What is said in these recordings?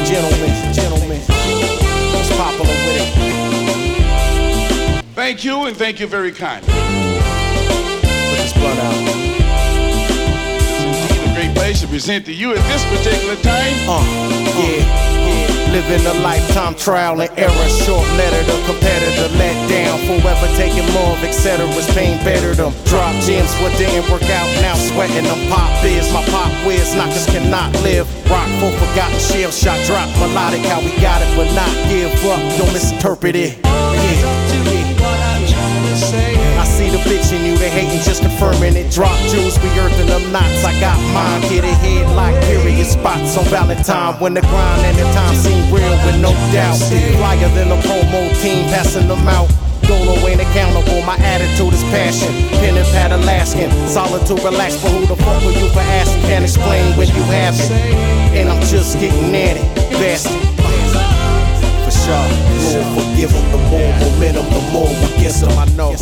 Gentlemen, what's popular with it? Thank you, and thank you very kindly. Put this blunt out. It's indeed a great place to present to you at this particular time. Living a lifetime trial and error. Short letter to competitor, let down. Forever taking more of etc's pain better them. Drop gems, what didn't work out, now sweating them. Pop biz, my pop whiz, knockers cannot live. Rock for forgotten shell shot, drop melodic, how we got it, but not give up. Don't misinterpret it. I see the bitch in you, they hating, just confirming it. Drop jewels, we earthing them knots. I got mine, hit it head like period spots on Valentine. When the grind and the time seem real with no doubt. Flyer than a promo team, passing them out. Dolo ain't accountable, my attitude is passion. Pen and pad Alaskan, solitude relax. But who the fuck are you for asking? Can't explain when you have it. And I'm just getting at it, bastard. For sure, Lord forgive them, the more momentum, the more we get them. I know.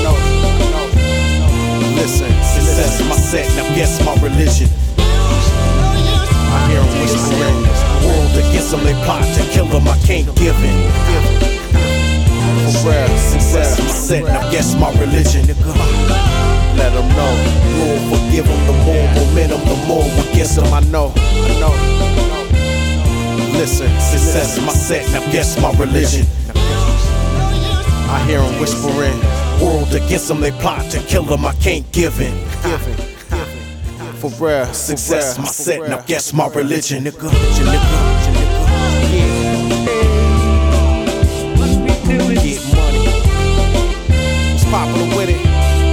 Listen, success is my set, now guess my religion. I hear them whispering, world against them, they plot to kill them, I can't give it. For real, success is my set, now guess my religion. Let them know, Lord forgive them, the more momentum, the more we get them. I know. Listen, success is my set, now guess my religion. I hear them whispering, world against them, they plot to kill them, I can't give in. For real, success is my set, now guess my religion, nigga. Get money. What's popular with it?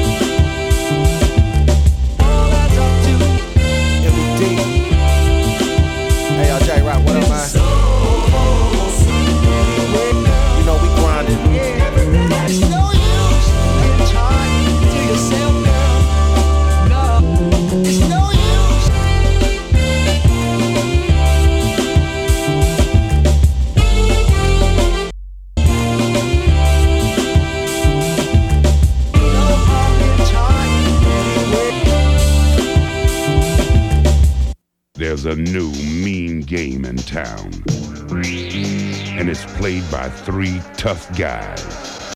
MD. Hey, y'all, J Rock, what up, man? You know we grinding. It's no use talking to yourself now. No, it's no use. No harm in trying. There's a new mean game in town, and it's played by 3 tough guys.